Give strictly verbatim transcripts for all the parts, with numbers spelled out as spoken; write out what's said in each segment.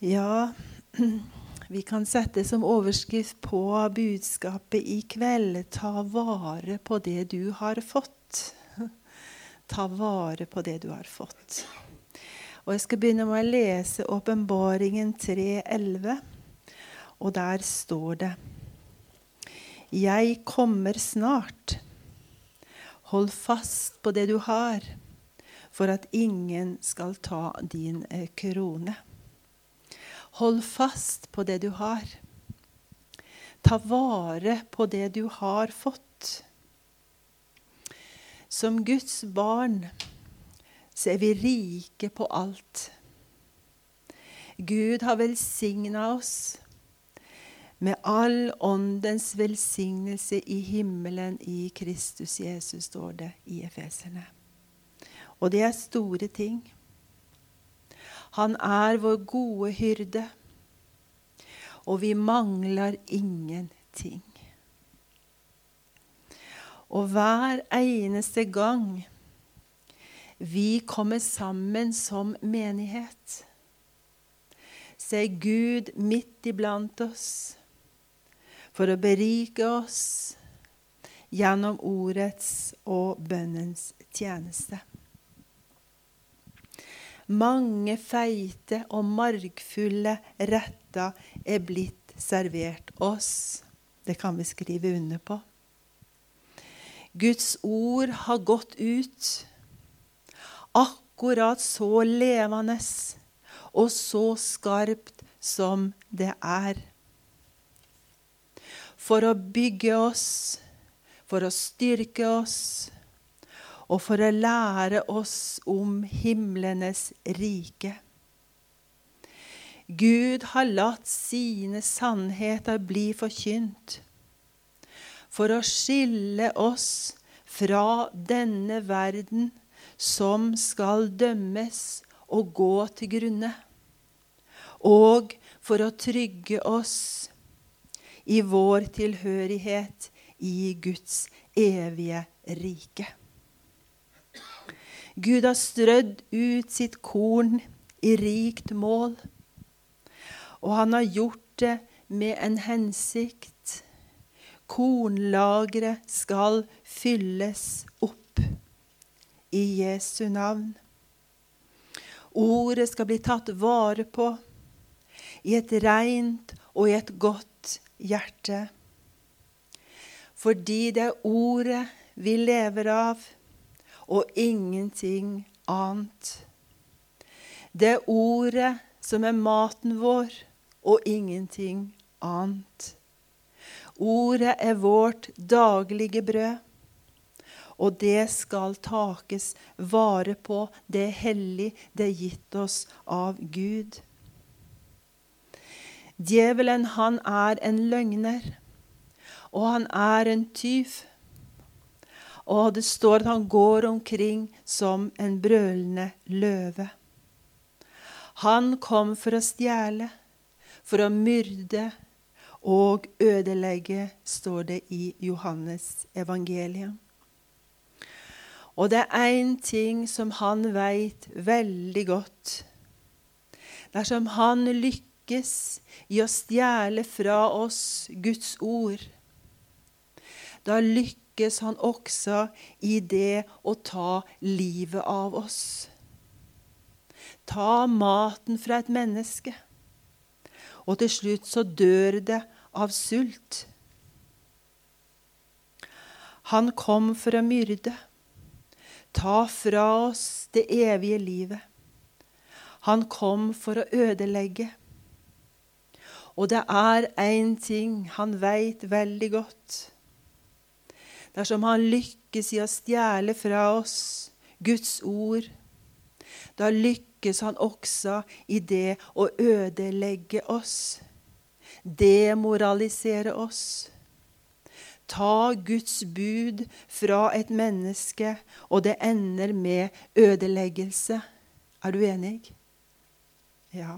Ja, vi kan sette som overskrift på budskapet i kveld: ta vare på det du har fått. Ta vare på det du har fått. Og jeg skal begynne med å lese Åpenbaringen tre elleve, og der står det: Jeg kommer snart. Hold fast på det du har, for at ingen skal ta din krone. Hold fast på det du har. Ta vare på det du har fått. Som Guds barn så er vi rike på alt. Gud har velsignet oss med all åndens velsignelse i himmelen i Kristus Jesus, står det i Efeserne. Og det er store ting. Han er vår gode hyrde, og vi mangler ingenting. Og hver eneste gang vi kommer sammen som menighet, så er Gud midt iblant oss for å berike oss gjennom ordets og bønnens tjeneste. Mange feite og margfulle retter er blitt servert oss. Det kan vi skrive under på. Guds ord har gått ut, akkurat så levende og så skarpt som det er. For å bygge oss, for å styrke oss, og for å lære oss om himlenes rike. Gud har latt sine sannheter bli forkynt, for å skille oss fra denne verden som skal dømmes og gå til grunne, og for å trygge oss i vår tilhørighet i Guds evige rike. Gud har strødd ut sitt korn i rikt mål, og han har gjort det med en hensikt. Kornlageret skal fylles opp i Jesu navn. Ordet skal bli tatt vare på i et rent og i et godt hjerte. Fordi det er ordet vi lever av, og ingenting annet. Det er ordet som er maten vår, og ingenting annet. Ordet er vårt daglige brød, og det skal takes vare på. Det er hellig, det er gitt oss av Gud. Djevelen, han er en løgner, og han er en tyv. Og det står at han går omkring som en brølende løve. Han kom for å stjele, for å myrde og ødelegge, står det i Johannes evangelium. Og det er en ting som han vet veldig godt. Dersom han lykkes i å stjele fra oss Guds ord, da lykkes han også i det å ta livet av oss. Ta maten fra et menneske, og til slutt så dør det av sult. Han kom for å myrde, ta fra oss det evige livet. Han kom for å ødelegge. Og det er en ting han vet veldig godt. Dersom han lykkes i å stjele fra oss Guds ord, da lykkes han også i det å ødelegge oss, demoralisere oss, ta Guds bud fra et menneske, og det ender med ødeleggelse. Er du enig? Ja.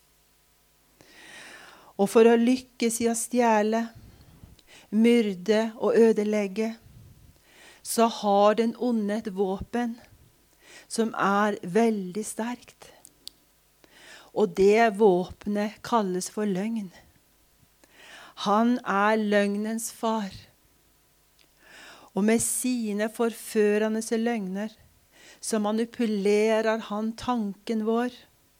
Og for å lykkes i å stjele, myrde og ødelegge, så har den onde et våpen som er veldig sterkt. Og det våpenet kalles for løgn. Han er løgnens far. Og med sine forførende løgner så manipulerer han tanken vår.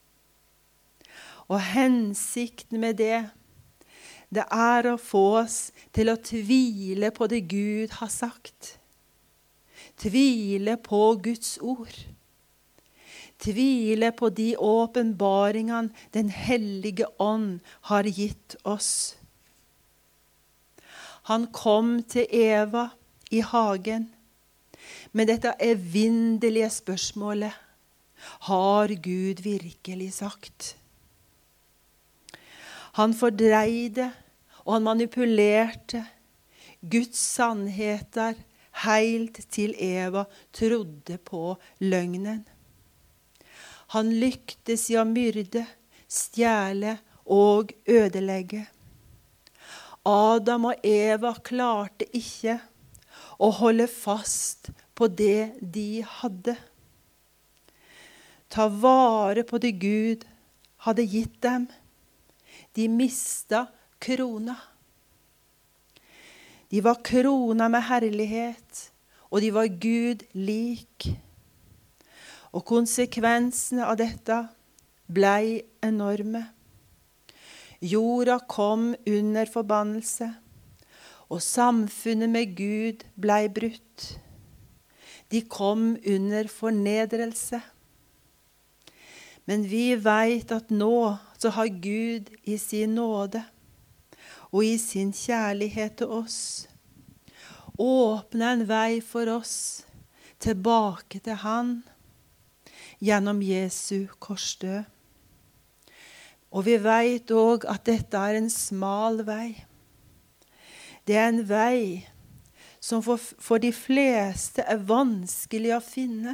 Og hensikten med det, det er å få oss til å tvile på det Gud har sagt. Tvile på Guds ord. Tvile på de åpenbaringene den hellige ånd har gitt oss. Han kom til Eva i hagen med dette evinnelige spørsmålet: har Gud virkelig sagt? Han fordreide og han manipulerte Guds sannheter helt til Eva trodde på løgnen. Han lyktes i å myrde, stjele og ødelegge. Adam og Eva klarte ikke å holde fast på det de hadde. Ta vare på det Gud hadde gitt dem. De mista krona. De var krona med herlighet, og de var Gud lik. Og konsekvensene av dette ble enorme. Jorda kom under forbannelse, og samfunnet med Gud ble brutt. De kom under fornedrelse. Men vi vet at nå så har Gud i sin nåde og i sin kjærlighet til oss åpnet en vei for oss tilbake til Han gjennom Jesu korsdød. Og vi vet også at dette er en smal vei. Det er en vei som for, for de fleste er vanskelig å finne.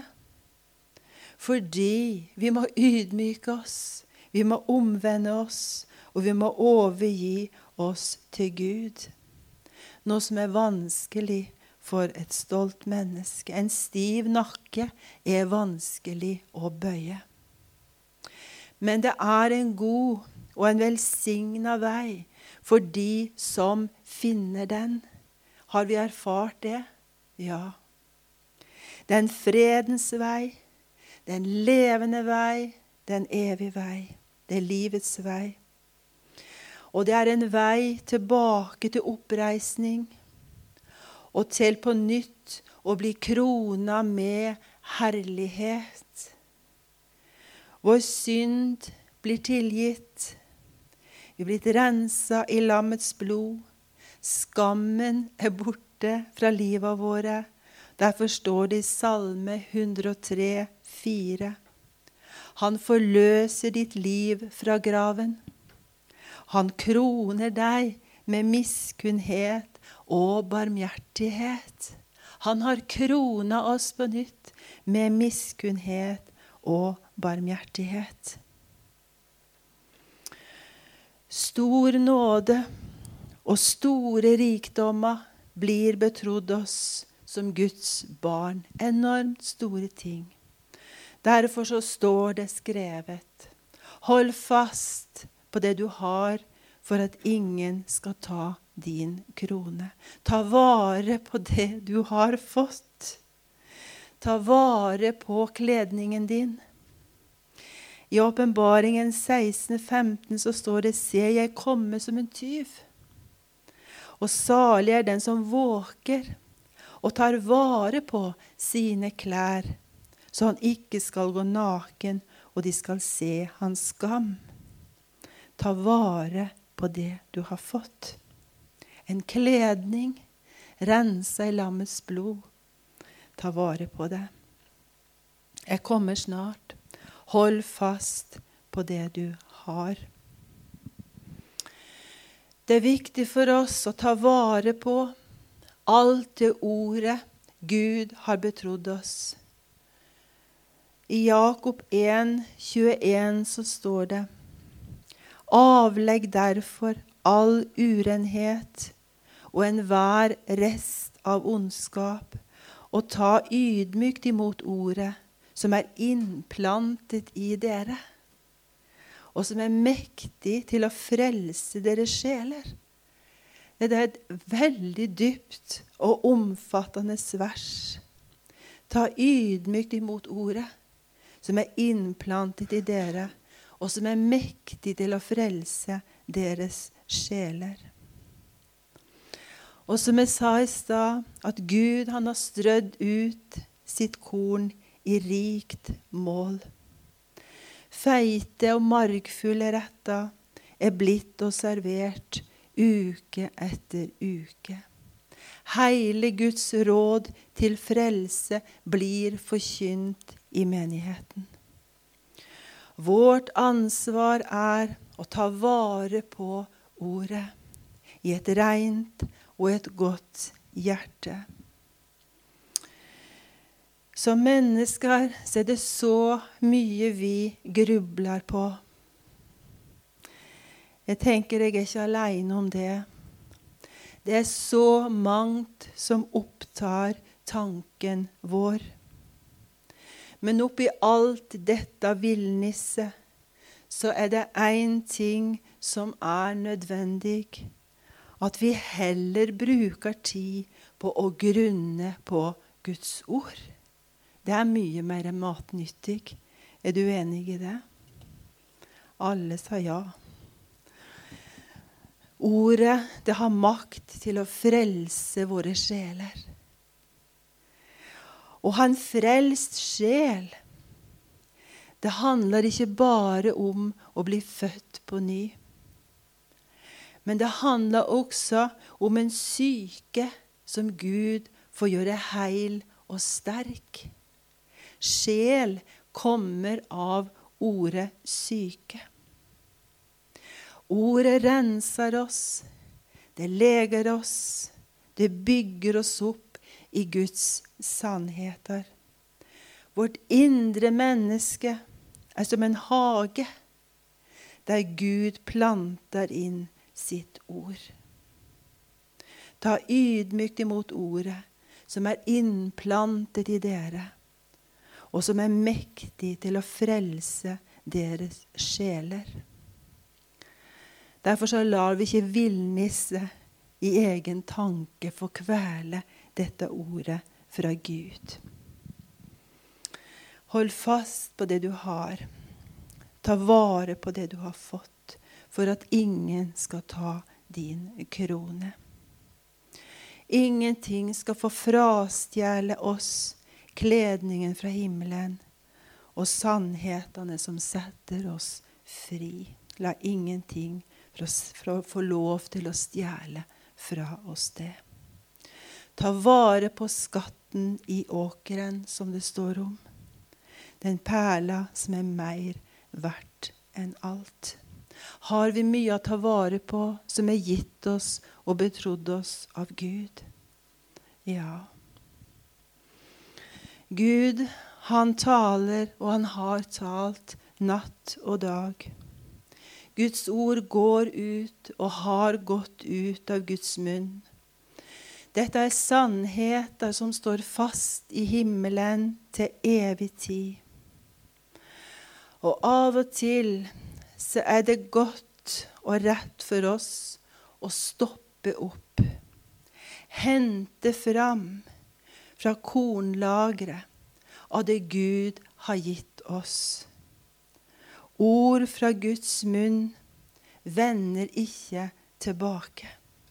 Fordi vi må ydmyke oss, vi må omvende oss, og vi må overgi oss til Gud. Noe som er vanskelig for et stolt menneske. En stiv nakke er vanskelig å bøye. Men det er en god og en velsignet vei for de som finner den. Har vi erfart det? Ja. Det er en fredens vei. Det er en levende vei, det er en evig vei, det er livets vei. Og det er en vei tilbake til oppreisning, og til på nytt å bli krona med herlighet. Vår synd blir tilgitt, vi er blitt renset i lammets blod, skammen er borte fra livet våre. Derfor står det i Salme hundre og tre, fire. Han forløser ditt liv fra graven. Han kroner deg med miskunnhet og barmhjertighet. Han har krona oss på nytt med miskunnhet og barmhjertighet. Stor nåde og store rikdommer blir betrodd oss som Guds barn. Enormt store ting. Derfor så står det skrevet: hold fast på det du har, for at ingen skal ta din krone. Ta vare på det du har fått. Ta vare på kledningen din. I Åpenbaringen seksten femten så står det: se, jeg kommer som en tyv. Og salig er den som våker og tar vare på sine klær, så han ikke skal gå naken, og de skal se hans skam. Ta vare på det du har fått. En kledning, rensa i lammets blod. Ta vare på det. Jeg kommer snart. Hold fast på det du har. Det er viktig for oss å ta vare på alt det ordet Gud har betrodd oss. I Jakob en, tjueen så står det: avlegg derfor all urenhet og enhver rest av ondskap, og ta ydmykt imot ordet som er innplantet i dere. og som er mektig til å frelse deres sjeler. Det er et veldig dypt og omfattende vers. Ta ydmykt imot ordet, som er innplantet i dere, og som er mektig til å frelse deres sjeler. Og som jeg sa i stad, at Gud han har strødd ut sitt korn i rikt mål. Feite og margfulle retter er blitt og servert uke etter uke. Hele Guds råd til frelse blir forkynt i menigheten. Vårt ansvar er å ta vare på ordet i et rent og et godt hjerte. Som mennesker så er det så mye vi grubler på. Jeg tenker jeg er ikke alene om det. Det er så mangt som opptar tanken vår. Men oppi alt dette villnisset, så er det en ting som er nødvendig. At vi heller bruker tid på å grunne på Guds ord. Det er mye mer matnyttig. Er du enig i det? Alle sa ja. Ordet, det har makt til å frelse våre sjeler. Og han frelst sjel. Det handler ikke bare om å bli født på ny. Men det handler også om en syke som Gud får gjøre heil og sterk. Sjel kommer av ordet syke. Ordet renser oss, det leger oss, det bygger oss opp i Guds sannheter. Vårt indre menneske er som en hage, der Gud planter inn sitt ord. Ta ydmykt imot ordet, som er innplantet i dere, og som er mektig til å frelse deres sjeler. Derfor så lar vi ikke villnisse i egen tanke få kvele dette ordet fra Gud. Hold fast på det du har. Ta vare på det du har fått, for at ingen skal ta din krone. Ingenting skal få frastjele oss kledningen fra himmelen og sannhetene som setter oss fri. La ingenting for å få lov til å stjele fra oss det. Ta vare på skatten i åkeren, som det står om. Den perla som er mer verdt enn alt. Har vi mye å ta vare på som er gitt oss og betrodd oss av Gud? Ja. Gud, han taler og han har talt natt og dag. Guds ord går ut og har gått ut av Guds munn. Dette er sannheter som står fast i himmelen til evig tid. Og av og til så er det godt og rett for oss å stoppe opp. Hente fram fra kornlagret av det Gud har gitt oss. Ord fra Guds munn vender ikke tilbake.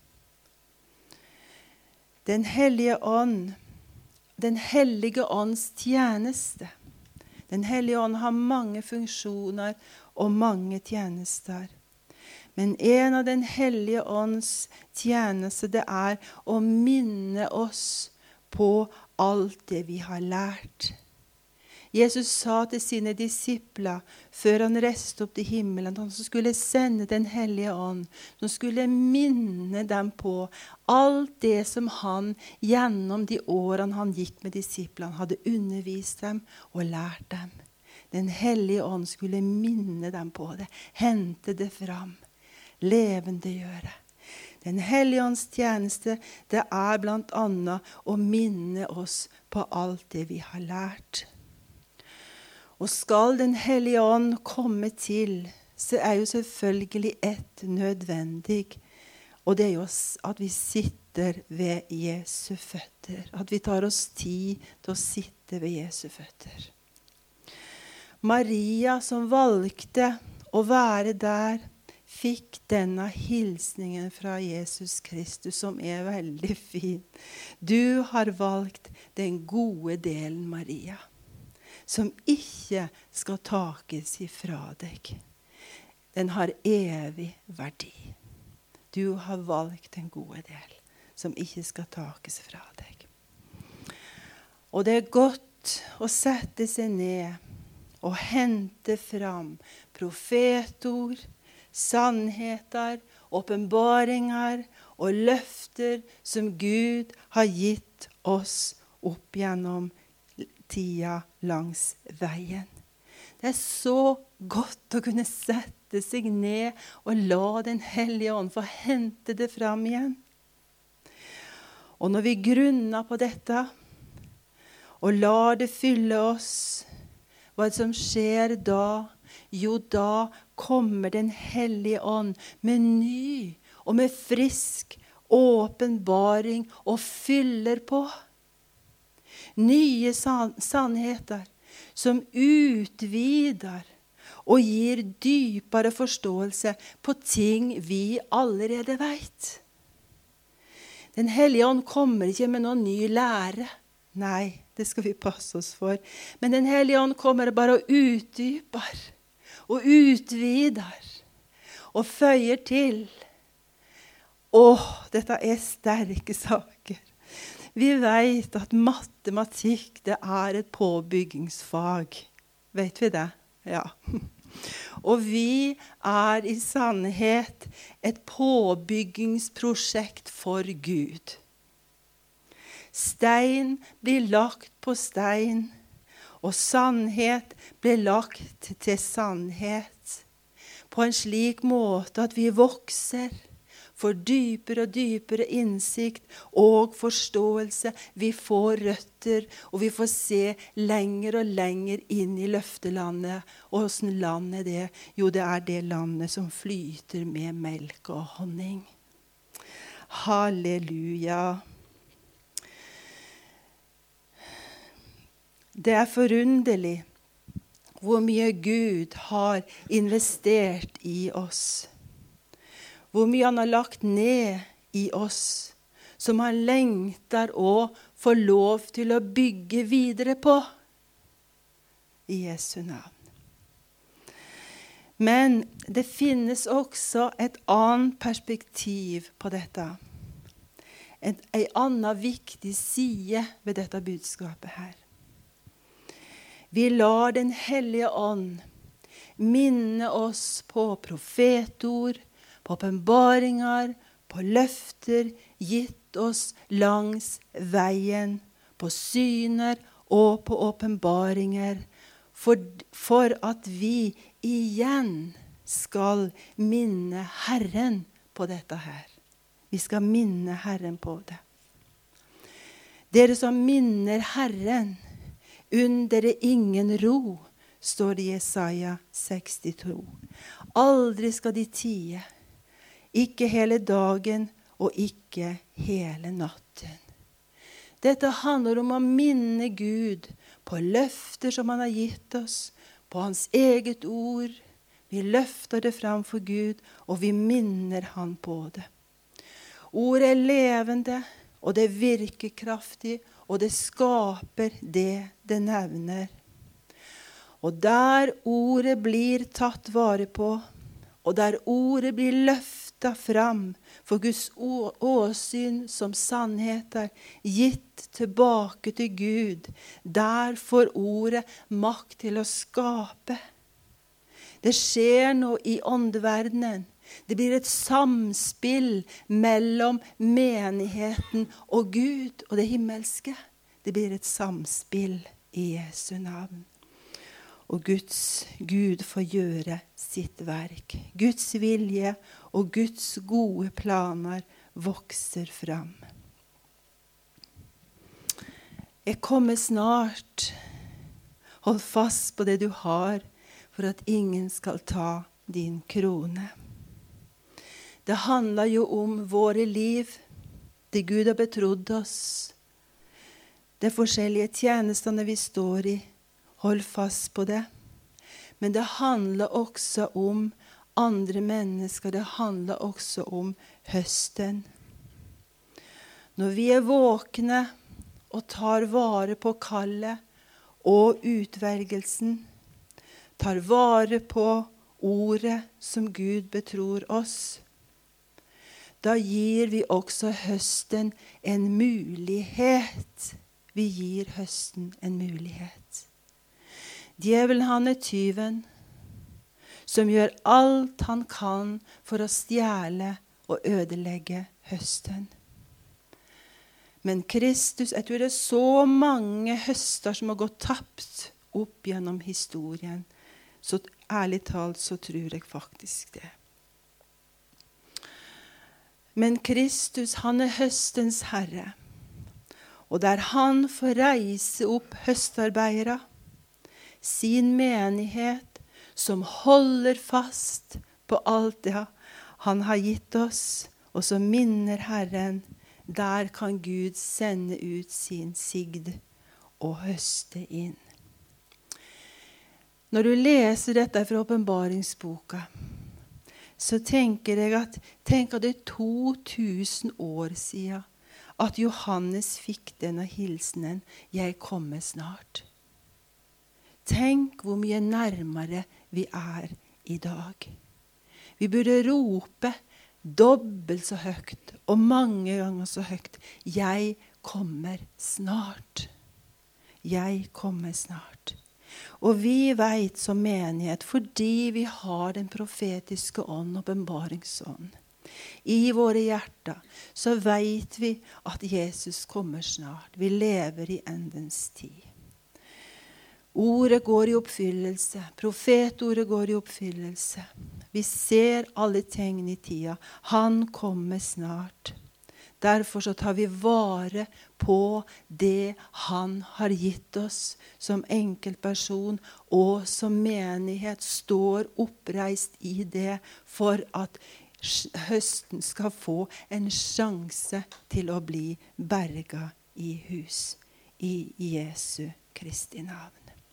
Den hellige ånd, den hellige ånds tjeneste. Den hellige ånd har mange funksjoner og mange tjenester. Men en av den hellige ånds tjeneste, det er å minne oss på alt det vi har lært. Jesus sa til sine disipler, før han reiste opp til himmelen, at han skulle sende den hellige ånd, som skulle minne dem på alt det som han gjennom de årene han gikk med disiplene, hadde undervist dem og lært dem. Den hellige ånd skulle minne dem på det, hente det fram, levendegjøre. Den hellige ånds tjeneste, det er blant annet å minne oss på alt det vi har lært. Og skal den hellige ånd komme til, så er jo selvfølgelig ett nødvendig, og det er jo at vi sitter ved Jesu føtter. At vi tar oss tid til å sitte ved Jesu føtter. Maria som valgte å være der, fikk denne hilsningen fra Jesus Kristus, som er veldig fin. Du har valgt den gode delen, Maria, som ikke skal takes ifra deg. Den har evig verdi. Du har valgt den gode del, som ikke skal takes fra deg. Og det er godt å sette seg ned og hente fram profetord, sannheter, åpenbaringer og løfter som Gud har gitt oss opp gjennom tida langs veien. Det er så godt å kunne sette seg ned og la Den hellige ånd få hente det fram igjen. Og når vi grunner på dette, og lar det fylle oss, hva som skjer da? Jo, da kommer Den hellige ånd med ny og med frisk åpenbaring og fyller på. Nye san- sannheter som utvider og gir dypere forståelse på ting vi allerede vet. Den hellige ånd kommer ikke med noen ny lære. Nei, det skal vi passe oss for. Men Den hellige ånd kommer bare og utdyper, og utvider, og føyer til. Åh, dette er sterke saker. Vi vet at matematikk, det er et påbyggingsfag. Vet vi det? Ja. Og vi er i sannhet et påbyggingsprosjekt for Gud. Stein blir lagt på stein, og sannhet blir lagt til sannhet. På en slik måte at vi vokser, får dypere og dypere innsikt og forståelse. Vi får røtter, og vi får se lenger og lenger inn i løftelandet. Og hvordan land er det? Jo, det er det landet som flyter med melk og honning. Halleluja. Det er forunderlig hvor mye Gud har investert i oss. Hvor mye han har lagt ned i oss, som han lengter å få lov til å bygge videre på. I Jesu navn. Men det finnes også et annet perspektiv på dette. En, en annen viktig side ved dette budskapet her. Vi lar Den hellige ånd minne oss på profetord, på åpenbaringer, på løfter gitt oss langs veien, på syner og på åpenbaringer, for, for at vi igjen skal minne Herren på dette her. Vi skal minne Herren på det. Dere som minner Herren, under det ingen ro, står det i Jesaja sekstito. Aldri skal de tie, ikke hele dagen og ikke hele natten. Dette handler om å minne Gud på løfter som han har gitt oss, på hans eget ord. Vi løfter det fram for Gud, og vi minner han på det. Ordet er levende, og det virker kraftig, og det skaper det det nevner. Og der ordet blir tatt vare på, og der ordet blir løftet fram for Guds åsyn som sannheter, gitt tilbake til Gud, der får ordet makt til å skape. Det skjer noe i åndeverdenen. Det blir et samspill mellom menigheten og Gud og det himmelske. Det blir et samspill i Jesu navn. Og Guds Gud får gjøre sitt verk. Guds vilje og Guds gode planer vokser fram. Jeg kommer snart. Hold fast på det du har, for at ingen skal ta din krone. Det handler jo om våre liv, det Gud har betrodd oss. Det forskjellige tjenestene vi står i, hold fast på det. Men det handler også om andre mennesker, det handler også om høsten. Når vi er våkne og tar vare på kallet og utvelgelsen, tar vare på ordet som Gud betror oss, da gir vi også høsten en mulighet. Vi gir høsten en mulighet. Djevelen, han er tyven, som gjør alt han kan for å stjele og ødelegge høsten. Men Kristus, jeg tror det er så mange høster som har gått tapt opp gjennom historien. Så ærlig talt så tror jeg faktisk det. Men Kristus, han er høstens herre. Og der han får reise opp høstarbeidere, sin menighet, som holder fast på alt det han har gitt oss, og så minner Herren, der kan Gud sende ut sin sigd og høste inn. Når du leser dette fra åpenbaringsboka, så tenker jeg at, tenk at det er to tusen år siden at Johannes fikk denne hilsenen, jeg kommer snart. Tenk hvor mye nærmere vi er i dag. Vi burde rope dobbelt så høyt og mange ganger så høyt. Jeg kommer snart. Jeg kommer snart. Og vi vet som menighet, fordi vi har den profetiske ånd, åpenbaringsånd, i våre hjerter, så vet vi at Jesus kommer snart. Vi lever i endens tid. Ordet går i oppfyllelse. Profetordet går i oppfyllelse. Vi ser alle tegn i tida. Han kommer snart. Derfor så tar vi vare på det han har gitt oss som enkeltperson og som menighet, står oppreist i det for at høsten skal få en sjanse til å bli berga i hus i Jesu Kristi navn.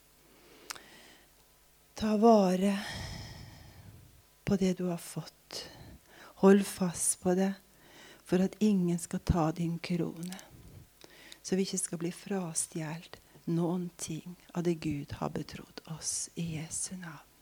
Ta vare på det du har fått. Hold fast på det, for at ingen skal ta din krone. Så vi ikke skal bli frastjålet noen ting av det Gud har betrodd oss i Jesu navn.